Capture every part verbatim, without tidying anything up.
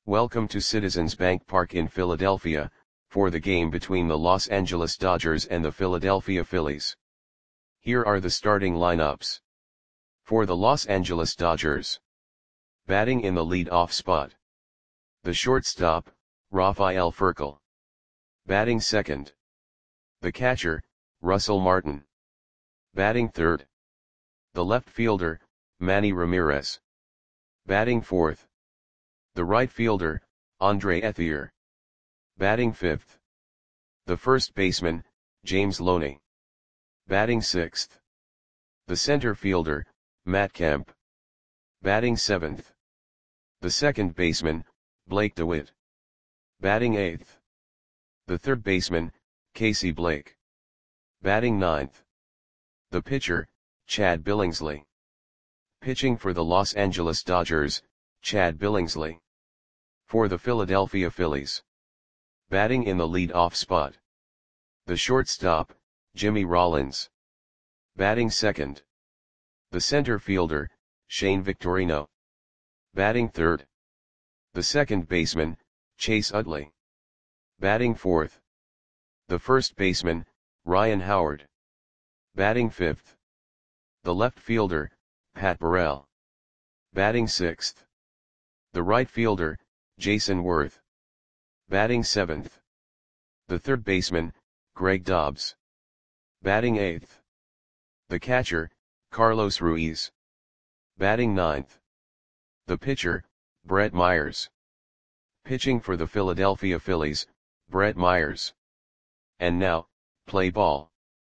Welcome to Citizens Bank Park in Philadelphia, for the game between the Los Angeles Dodgers and the Philadelphia Phillies. Here are the starting lineups. For the Los Angeles Dodgers. Batting in the lead-off spot. The shortstop, Rafael Furcal. Batting second. The catcher, Russell Martin. Batting third. The left fielder, Manny Ramirez. Batting fourth. The right fielder, Andre Ethier. Batting fifth. The first baseman, James Loney. Batting sixth. The center fielder, Matt Kemp. Batting seventh. The second baseman, Blake DeWitt. Batting eighth. The third baseman, Casey Blake. Batting ninth. The pitcher, Chad Billingsley. Pitching for the Los Angeles Dodgers, Chad Billingsley. For the Philadelphia Phillies. Batting in the lead-off spot. The shortstop, Jimmy Rollins. Batting second. The center fielder, Shane Victorino. Batting third. The second baseman, Chase Utley. Batting fourth. The first baseman, Ryan Howard. Batting fifth. The left fielder, Pat Burrell. Batting sixth. The right fielder, Jason Worth. Batting seventh. The third baseman, Greg Dobbs. Batting eighth. The catcher, Carlos Ruiz. Batting ninth. The pitcher, Brett Myers. Pitching for the Philadelphia Phillies, Brett Myers. And now, play ball.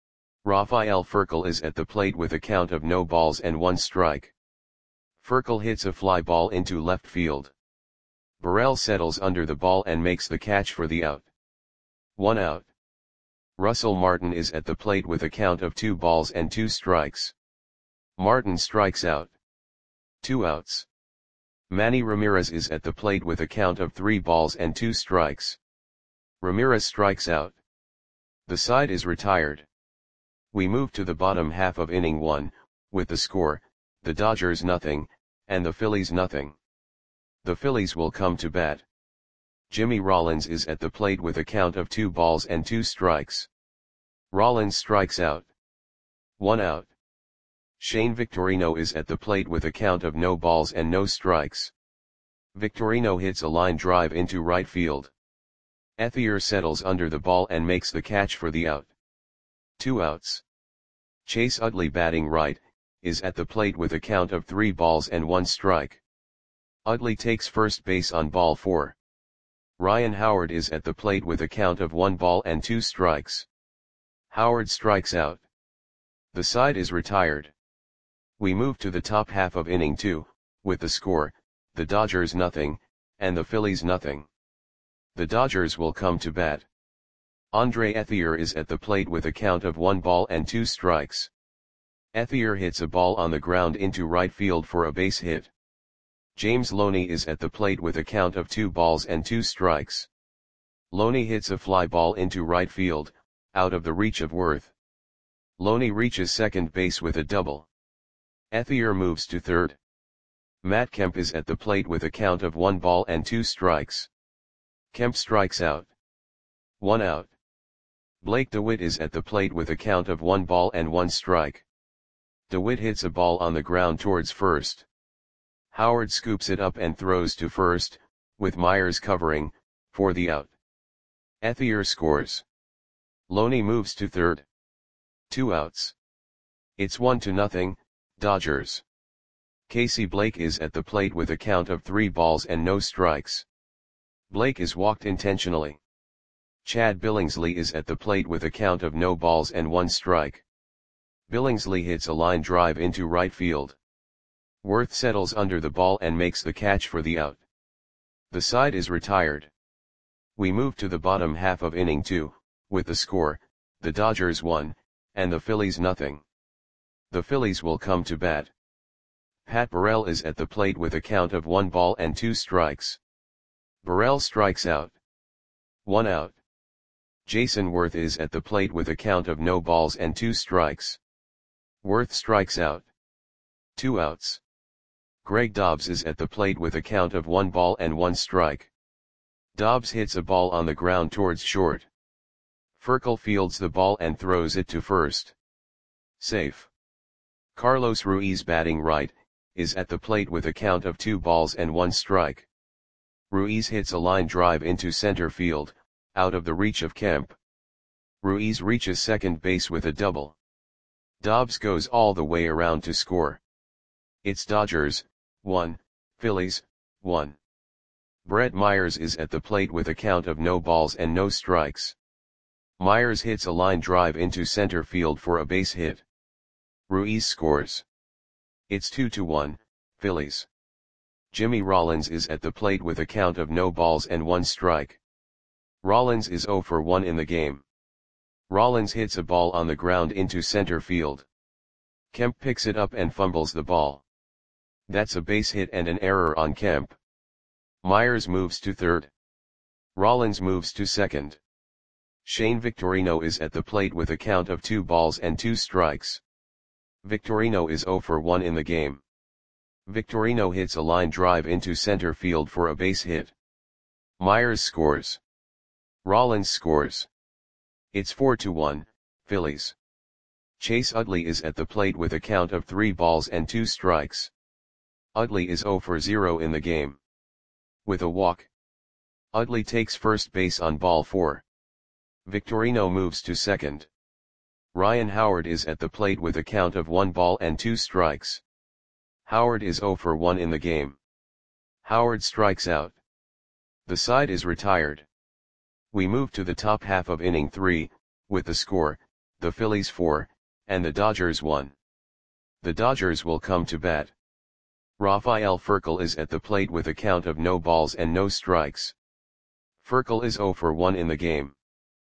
Rafael Furcal is at the plate with a count of no balls and one strike. Furcal hits a fly ball into left field. Burrell settles under the ball and makes the catch for the out. One out. Russell Martin is at the plate with a count of two balls and two strikes. Martin strikes out. Two outs. Manny Ramirez is at the plate with a count of three balls and two strikes. Ramirez strikes out. The side is retired. We move to the bottom half of inning one, with the score, the Dodgers nothing, and the Phillies nothing. The Phillies will come to bat. Jimmy Rollins is at the plate with a count of two balls and two strikes. Rollins strikes out. One out. Shane Victorino is at the plate with a count of no balls and no strikes. Victorino hits a line drive into right field. Ethier settles under the ball and makes the catch for the out. Two outs. Chase Utley, batting right, is at the plate with a count of three balls and one strike. Utley takes first base on ball four. Ryan Howard is at the plate with a count of one ball and two strikes. Howard strikes out. The side is retired. We move to the top half of inning two, with the score, the Dodgers nothing, and the Phillies nothing. The Dodgers will come to bat. Andre Ethier is at the plate with a count of one ball and two strikes. Ethier hits a ball on the ground into right field for a base hit. James Loney is at the plate with a count of two balls and two strikes. Loney hits a fly ball into right field, out of the reach of Worth. Loney reaches second base with a double. Ethier moves to third. Matt Kemp is at the plate with a count of one ball and two strikes. Kemp strikes out. One out. Blake DeWitt is at the plate with a count of one ball and one strike. DeWitt hits a ball on the ground towards first. Howard scoops it up and throws to first, with Myers covering, for the out. Ethier scores. Loney moves to third. Two outs. It's one to nothing, Dodgers. Casey Blake is at the plate with a count of three balls and no strikes. Blake is walked intentionally. Chad Billingsley is at the plate with a count of no balls and one strike. Billingsley hits a line drive into right field. Worth settles under the ball and makes the catch for the out. The side is retired. We move to the bottom half of inning two, with the score, the Dodgers one, and the Phillies nothing. The Phillies will come to bat. Pat Burrell is at the plate with a count of one ball and two strikes. Burrell strikes out. One out. Jason Worth is at the plate with a count of no balls and two strikes. Worth strikes out. Two outs. Greg Dobbs is at the plate with a count of one ball and one strike. Dobbs hits a ball on the ground towards short. Furcal fields the ball and throws it to first. Safe. Carlos Ruiz, batting right, is at the plate with a count of two balls and one strike. Ruiz hits a line drive into center field, out of the reach of Kemp. Ruiz reaches second base with a double. Dobbs goes all the way around to score. It's Dodgers, one, Phillies, one. Brett Myers is at the plate with a count of no balls and no strikes. Myers hits a line drive into center field for a base hit. Ruiz scores. It's two to one, Phillies. Jimmy Rollins is at the plate with a count of no balls and one strike. Rollins is zero for one in the game. Rollins hits a ball on the ground into center field. Kemp picks it up and fumbles the ball. That's a base hit and an error on Kemp. Myers moves to third. Rollins moves to second. Shane Victorino is at the plate with a count of two balls and two strikes. Victorino is zero for one in the game. Victorino hits a line drive into center field for a base hit. Myers scores. Rollins scores. It's four to one, Phillies. Chase Utley is at the plate with a count of three balls and two strikes. Utley is zero for zero in the game. With a walk, Utley takes first base on ball four. Victorino moves to second. Ryan Howard is at the plate with a count of one ball and two strikes. Howard is zero for one in the game. Howard strikes out. The side is retired. We move to the top half of inning three, with the score, the Phillies four, and the Dodgers one. The Dodgers will come to bat. Rafael Furcal is at the plate with a count of no balls and no strikes. Furcal is zero for one in the game.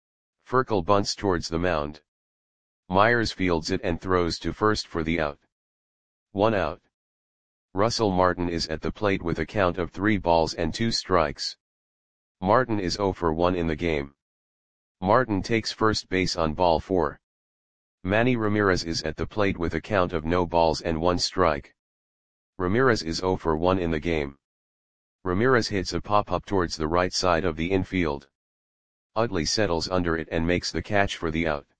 Furcal bunts towards the mound. Myers fields it and throws to first for the out. One out. Russell Martin is at the plate with a count of three balls and two strikes. Martin is zero for one in the game. Martin takes first base on ball four. Manny Ramirez is at the plate with a count of no balls and one strike. Ramirez is zero for one in the game. Ramirez hits a pop-up towards the right side of the infield. Utley settles under it and makes the catch for the out.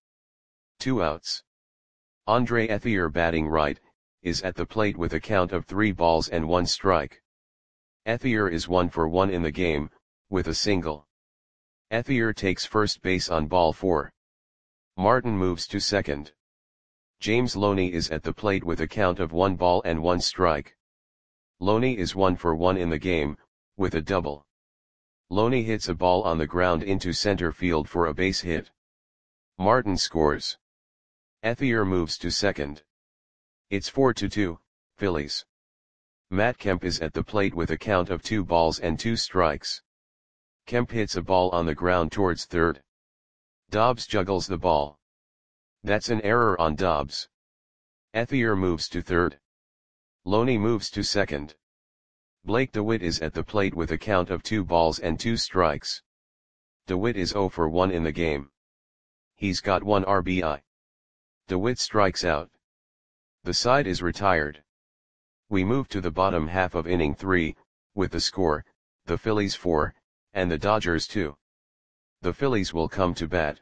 Two outs. Andre Ethier, batting right, is at the plate with a count of three balls and one strike. Ethier is one for one in the game, with a single. Ethier takes first base on ball four. Martin moves to second. James Loney is at the plate with a count of one ball and one strike. Loney is one for one in the game, with a double. Loney hits a ball on the ground into center field for a base hit. Martin scores. Ethier moves to second. It's four to two, Phillies. Matt Kemp is at the plate with a count of two balls and two strikes. Kemp hits a ball on the ground towards third. Dobbs juggles the ball. That's an error on Dobbs. Ethier moves to third. Loney moves to second. Blake DeWitt is at the plate with a count of two balls and two strikes. DeWitt is zero for one in the game. He's got one R B I. DeWitt strikes out. The side is retired. We move to the bottom half of inning three, with the score, the Phillies four, and the Dodgers two. The Phillies will come to bat.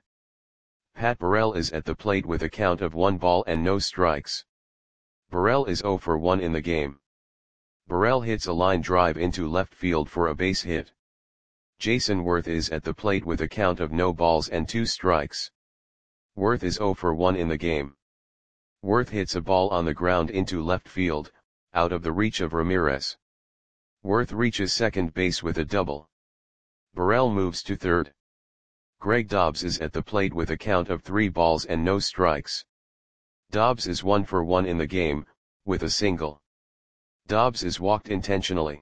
Pat Burrell is at the plate with a count of one ball and no strikes. Burrell is zero for one in the game. Burrell hits a line drive into left field for a base hit. Jason Worth is at the plate with a count of no balls and two strikes. Worth is zero for one in the game. Worth hits a ball on the ground into left field, out of the reach of Ramirez. Worth reaches second base with a double. Burrell moves to third. Greg Dobbs is at the plate with a count of three balls and no strikes. Dobbs is one for one in the game, with a single. Dobbs is walked intentionally.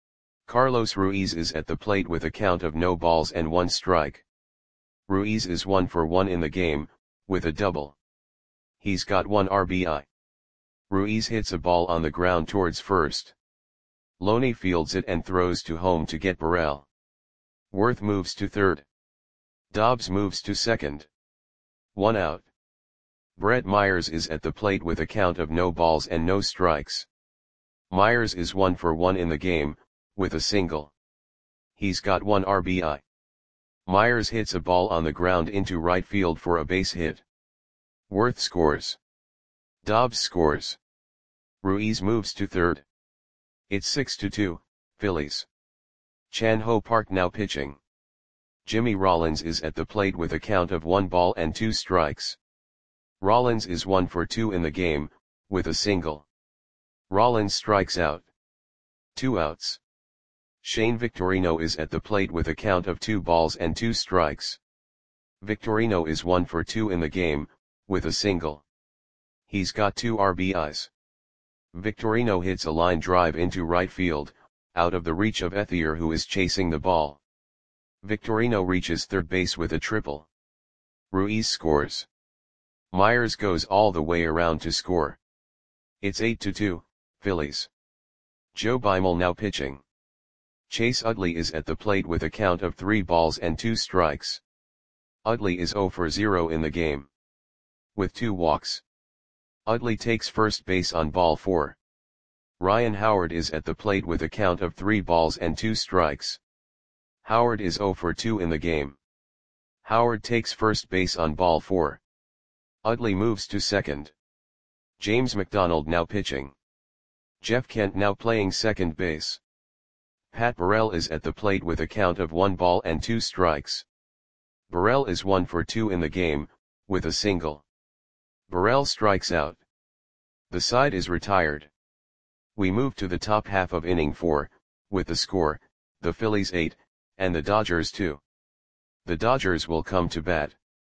Carlos Ruiz is at the plate with a count of no balls and one strike. Ruiz is one for one in the game, with a double. He's got one R B I. Ruiz hits a ball on the ground towards first. Loney fields it and throws to home to get Burrell. Worth moves to third. Dobbs moves to second. One out. Brett Myers is at the plate with a count of no balls and no strikes. Myers is one for one in the game, with a single. He's got one R B I. Myers hits a ball on the ground into right field for a base hit. Worth scores. Dobbs scores. Ruiz moves to third. It's six to two, Phillies. Chan Ho Park now pitching. Jimmy Rollins is at the plate with a count of one ball and two strikes. Rollins is one for two in the game, with a single. Rollins strikes out. Two outs. Shane Victorino is at the plate with a count of two balls and two strikes. Victorino is one for two in the game, with a single. He's got two R B Is. Victorino hits a line drive into right field, out of the reach of Ethier, who is chasing the ball. Victorino reaches third base with a triple. Ruiz scores. Myers goes all the way around to score. It's eight to two, Phillies. Joe Beimel now pitching. Chase Utley is at the plate with a count of three balls and two strikes. Utley is zero for zero in the game. With two walks. Utley takes first base on ball four. Ryan Howard is at the plate with a count of three balls and two strikes. Howard is zero for two in the game. Howard takes first base on ball four. Utley moves to second. James McDonald now pitching. Jeff Kent now playing second base. Pat Burrell is at the plate with a count of one ball and two strikes. Burrell is one for two in the game, with a single. Burrell strikes out. The side is retired. We move to the top half of inning four, with the score, the Phillies eight, and the Dodgers two. The Dodgers will come to bat.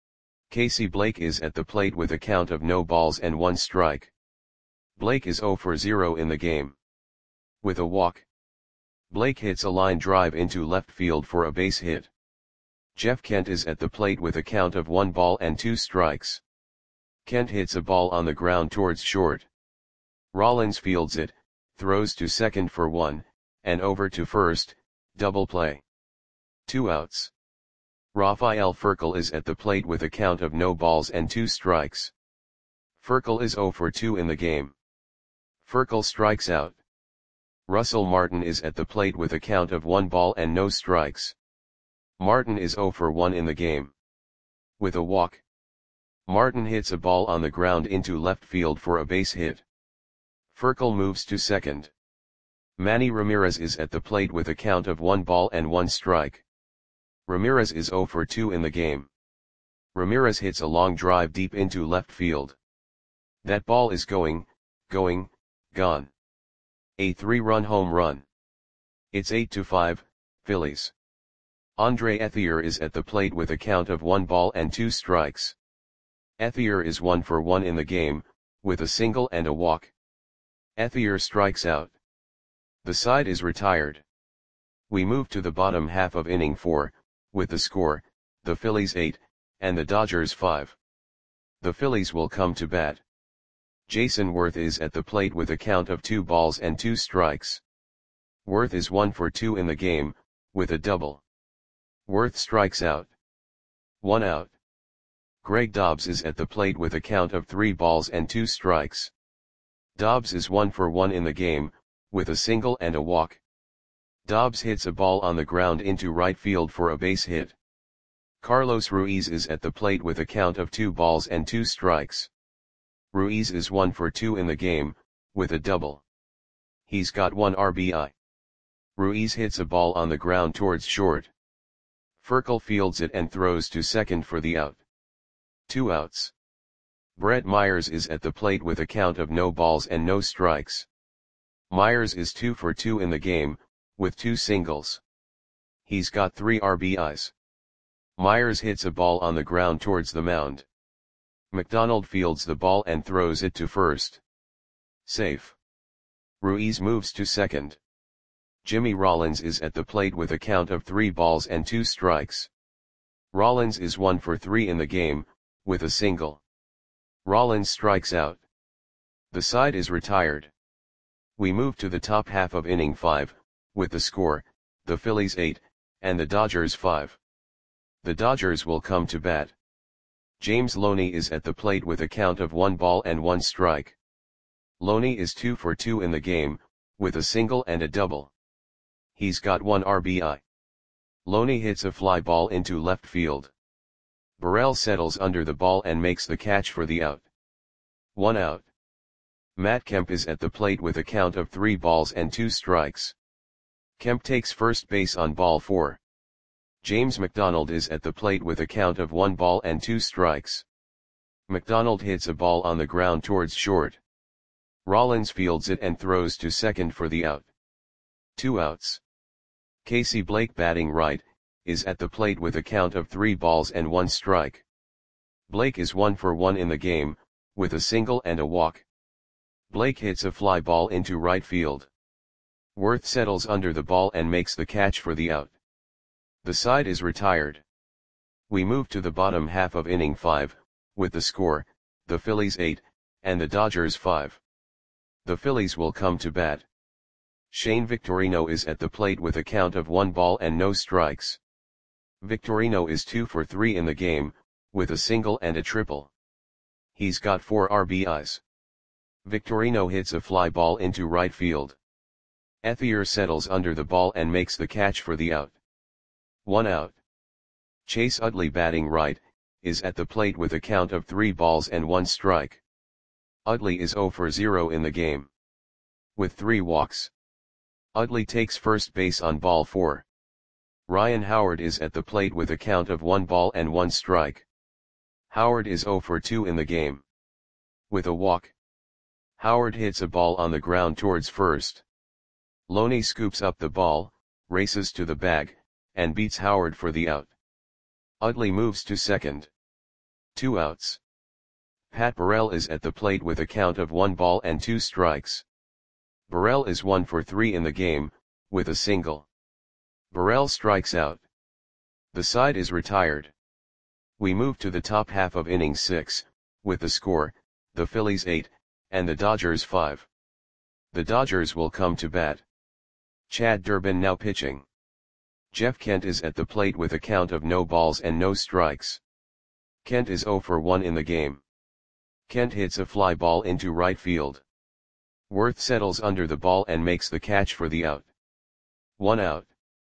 Casey Blake is at the plate with a count of no balls and one strike. Blake is zero for zero in the game. With a walk. Blake hits a line drive into left field for a base hit. Jeff Kent is at the plate with a count of one ball and two strikes. Kent hits a ball on the ground towards short. Rollins fields it, throws to second for one, and over to first, double play. Two outs. Rafael Furcal is at the plate with a count of no balls and two strikes. Furcal is zero for two in the game. Furcal strikes out. Russell Martin is at the plate with a count of one ball and no strikes. Martin is zero for one in the game. With a walk. Martin hits a ball on the ground into left field for a base hit. Furcal moves to second. Manny Ramirez is at the plate with a count of one ball and one strike. Ramirez is zero for two in the game. Ramirez hits a long drive deep into left field. That ball is going, going, gone. A three-run home run. It's eight to five, Phillies. Andre Ethier is at the plate with a count of one ball and two strikes. Ethier is one for one in the game, with a single and a walk. Ethier strikes out. The side is retired. We move to the bottom half of inning four, with the score, the Phillies eight, and the Dodgers five. The Phillies will come to bat. Jason Worth is at the plate with a count of two balls and two strikes. Worth is one for two in the game, with a double. Worth strikes out. One out. Greg Dobbs is at the plate with a count of three balls and two strikes. Dobbs is one for one in the game, with a single and a walk. Dobbs hits a ball on the ground into right field for a base hit. Carlos Ruiz is at the plate with a count of two balls and two strikes. Ruiz is one for two in the game, with a double. He's got one R B I. Ruiz hits a ball on the ground towards short. Furcal fields it and throws to second for the out. Two outs. Brett Myers is at the plate with a count of no balls and no strikes. Myers is two for two in the game, with two singles. He's got three R B Is. Myers hits a ball on the ground towards the mound. McDonald fields the ball and throws it to first. Safe. Ruiz moves to second. Jimmy Rollins is at the plate with a count of three balls and two strikes. Rollins is one for three in the game, with a single. Rollins strikes out. The side is retired. We move to the top half of inning five, with the score, the Phillies eight, and the Dodgers five. The Dodgers will come to bat. James Loney is at the plate with a count of one ball and one strike. Loney is two for two in the game, with a single and a double. He's got one R B I. Loney hits a fly ball into left field. Burrell settles under the ball and makes the catch for the out. One out. Matt Kemp is at the plate with a count of three balls and two strikes. Kemp takes first base on ball four. James McDonald is at the plate with a count of one ball and two strikes. McDonald hits a ball on the ground towards short. Rollins fields it and throws to second for the out. Two outs. Casey Blake, batting right, is at the plate with a count of three balls and one strike. Blake is one for one in the game, with a single and a walk. Blake hits a fly ball into right field. Worth settles under the ball and makes the catch for the out. The side is retired. We move to the bottom half of inning five, with the score, the Phillies eight, and the Dodgers five. The Phillies will come to bat. Shane Victorino is at the plate with a count of one ball and no strikes. Victorino is two for three in the game, with a single and a triple. He's got four R B Is. Victorino hits a fly ball into right field. Ethier settles under the ball and makes the catch for the out. One out. Chase Utley, batting right, is at the plate with a count of three balls and one strike. Utley is zero for zero in the game. With three walks. Utley takes first base on ball four. Ryan Howard is at the plate with a count of one ball and one strike. Howard is zero for two in the game. With a walk. Howard hits a ball on the ground towards first. Loney scoops up the ball, races to the bag, and beats Howard for the out. Utley moves to second. Two outs. Pat Burrell is at the plate with a count of one ball and two strikes. Burrell is one for three in the game, with a single. Burrell strikes out. The side is retired. We move to the top half of inning six, with the score, the Phillies eight, and the Dodgers five. The Dodgers will come to bat. Chad Durbin now pitching. Jeff Kent is at the plate with a count of no balls and no strikes. Kent is zero for one in the game. Kent hits a fly ball into right field. Worth settles under the ball and makes the catch for the out. One out.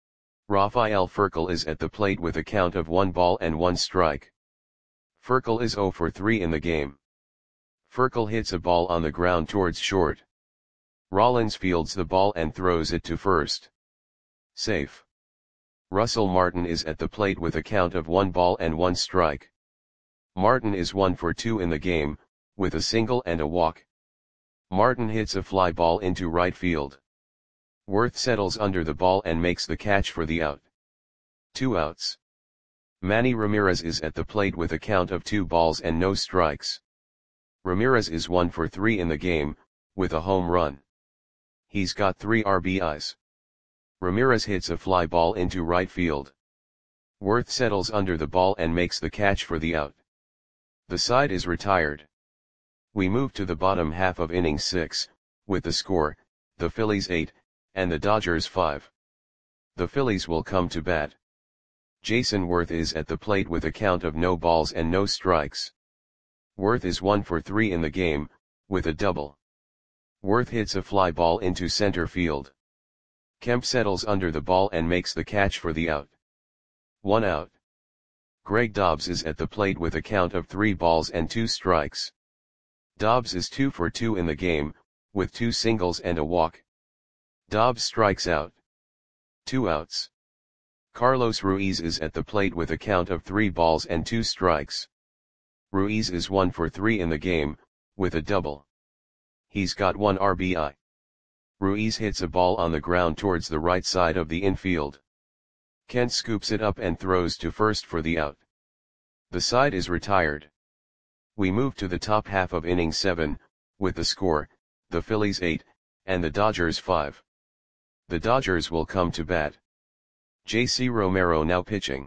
Rafael Furcal is at the plate with a count of one ball and one strike. Furcal is zero for three in the game. Furcal hits a ball on the ground towards short. Rollins fields the ball and throws it to first. Safe. Russell Martin is at the plate with a count of one ball and one strike. Martin is one for two in the game, with a single and a walk. Martin hits a fly ball into right field. Worth settles under the ball and makes the catch for the out. Two outs. Manny Ramirez is at the plate with a count of two balls and no strikes. Ramirez is one for three in the game, with a home run. He's got three R B Is. Ramirez hits a fly ball into right field. Worth settles under the ball and makes the catch for the out. The side is retired. We move to the bottom half of inning six, with the score, the Phillies eight, and the Dodgers five. The Phillies will come to bat. Jason Worth is at the plate with a count of no balls and no strikes. Worth is one for three in the game, with a double. Worth hits a fly ball into center field. Kemp settles under the ball and makes the catch for the out. One out. Greg Dobbs is at the plate with a count of three balls and two strikes. Dobbs is two for two in the game, with two singles and a walk. Dobbs strikes out. Two outs. Carlos Ruiz is at the plate with a count of three balls and two strikes. Ruiz is one for three in the game, with a double. He's got one R B I. Ruiz hits a ball on the ground towards the right side of the infield. Kent scoops it up and throws to first for the out. The side is retired. We move to the top half of inning seven, with the score, the Phillies eight, and the Dodgers five. The Dodgers will come to bat. J C Romero now pitching.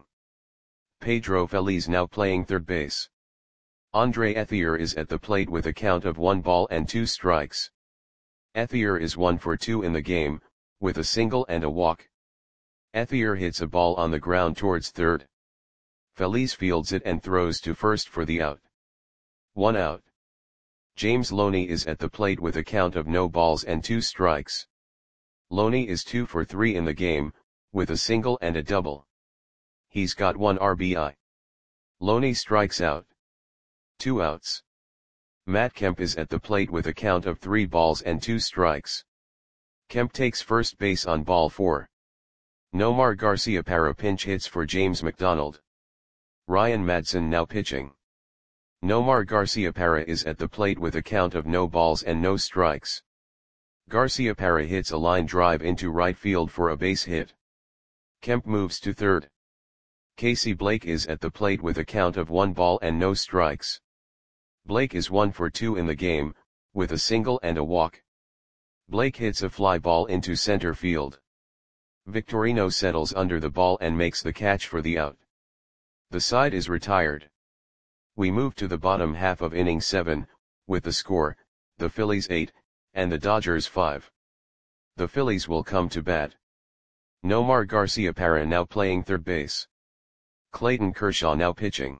Pedro Feliz now playing third base. Andre Ethier is at the plate with a count of one ball and two strikes. Ethier is one for two in the game, with a single and a walk. Ethier hits a ball on the ground towards third. Feliz fields it and throws to first for the out. One out. James Loney is at the plate with a count of no balls and two strikes. Loney is two for three in the game, with a single and a double. He's got one R B I. Loney strikes out. Two outs. Matt Kemp is at the plate with a count of three balls and two strikes. Kemp takes first base on ball four. Nomar Garciaparra pinch hits for James McDonald. Ryan Madson now pitching. Nomar Garciaparra is at the plate with a count of no balls and no strikes. Garciaparra hits a line drive into right field for a base hit. Kemp moves to third. Casey Blake is at the plate with a count of one ball and no strikes. Blake is one for two in the game, with a single and a walk. Blake hits a fly ball into center field. Victorino settles under the ball and makes the catch for the out. The side is retired. We move to the bottom half of inning seven, with the score, the Phillies eight, and the Dodgers five. The Phillies will come to bat. Nomar Garciaparra now playing third base. Clayton Kershaw now pitching.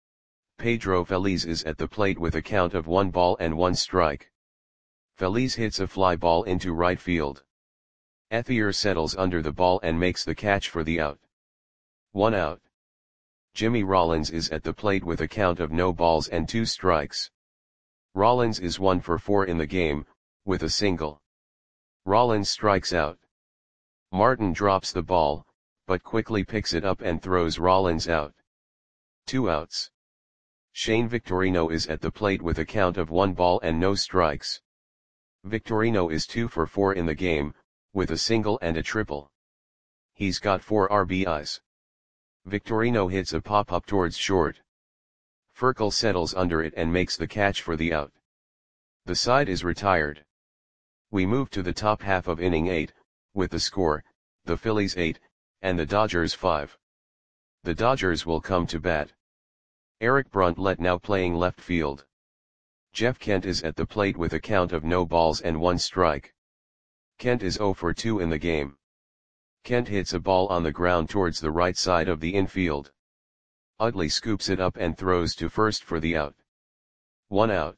Pedro Feliz is at the plate with a count of one ball and one strike. Feliz hits a fly ball into right field. Ethier settles under the ball and makes the catch for the out. One out. Jimmy Rollins is at the plate with a count of no balls and two strikes. Rollins is one for four in the game, with a single. Rollins strikes out. Martin drops the ball, but quickly picks it up and throws Rollins out. Two outs. Shane Victorino is at the plate with a count of one ball and no strikes. Victorino is two for four in the game, with a single and a triple. He's got four R B Is. Victorino hits a pop-up towards short. Furcal settles under it and makes the catch for the out. The side is retired. We move to the top half of inning eight, with the score, the Phillies eight, and the Dodgers five. The Dodgers will come to bat. Eric Bruntlett now playing left field. Jeff Kent is at the plate with a count of no balls and one strike. Kent is zero for two in the game. Kent hits a ball on the ground towards the right side of the infield. Utley scoops it up and throws to first for the out. One out.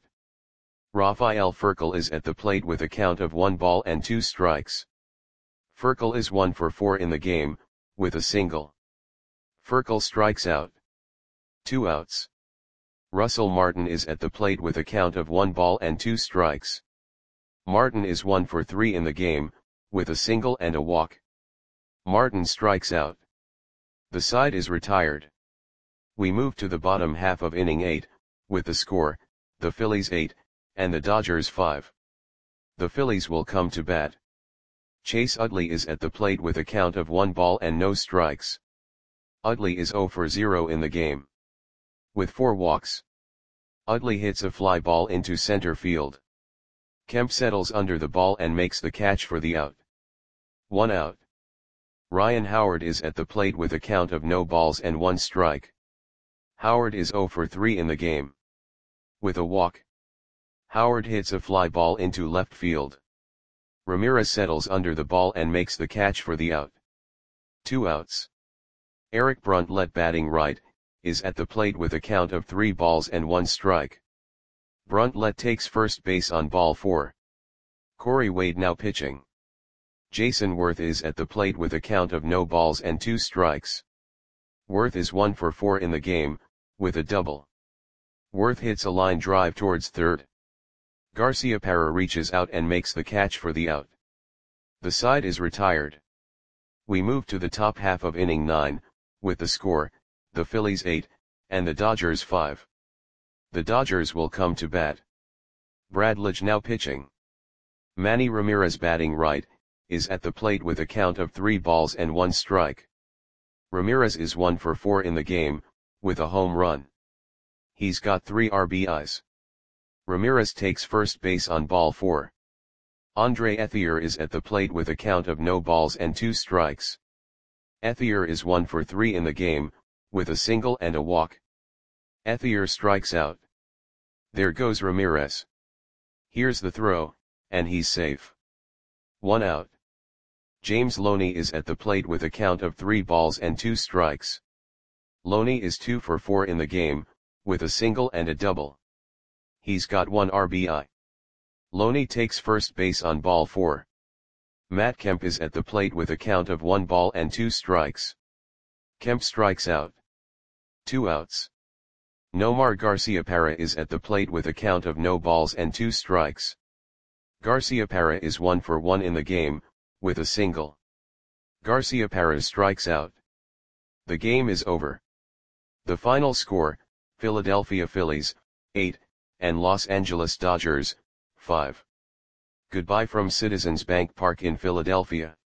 Rafael Furcal is at the plate with a count of one ball and two strikes. Furcal is one for four in the game, with a single. Furcal strikes out. Two outs. Russell Martin is at the plate with a count of one ball and two strikes. Martin is one for three in the game, with a single and a walk. Martin strikes out. The side is retired. We move to the bottom half of inning eight, with the score, the Phillies eight, and the Dodgers five. The Phillies will come to bat. Chase Utley is at the plate with a count of one ball and no strikes. Utley is zero for zero in the game. With four walks. Utley hits a fly ball into center field. Kemp settles under the ball and makes the catch for the out. One out. Ryan Howard is at the plate with a count of no balls and one strike. Howard is zero for three in the game. With a walk. Howard hits a fly ball into left field. Ramirez settles under the ball and makes the catch for the out. Two outs. Eric Bruntlett batting right, is at the plate with a count of three balls and one strike. Bruntlett takes first base on ball four. Corey Wade now pitching. Jason Worth is at the plate with a count of no balls and two strikes. Worth is one for four in the game, with a double. Worth hits a line drive towards third. Garciaparra reaches out and makes the catch for the out. The side is retired. We move to the top half of inning nine, with the score, the Phillies eight, and the Dodgers five. The Dodgers will come to bat. Brad Lidge now pitching. Manny Ramirez batting right, is at the plate with a count of three balls and one strike. Ramirez is one for four in the game, with a home run. He's got three R B Is. Ramirez takes first base on ball four. Andre Ethier is at the plate with a count of no balls and two strikes. Ethier is one for three in the game, with a single and a walk. Ethier strikes out. There goes Ramirez. Here's the throw, and he's safe. One out. James Loney is at the plate with a count of three balls and two strikes. Loney is two for four in the game, with a single and a double. He's got one R B I. Loney takes first base on ball four. Matt Kemp is at the plate with a count of one ball and two strikes. Kemp strikes out. Two outs. Nomar Garciaparra is at the plate with a count of no balls and two strikes. Garciaparra is one for one in the game, with a single. Garciaparra strikes out. The game is over. The final score, Philadelphia Phillies, eight, and Los Angeles Dodgers, five. Goodbye from Citizens Bank Park in Philadelphia.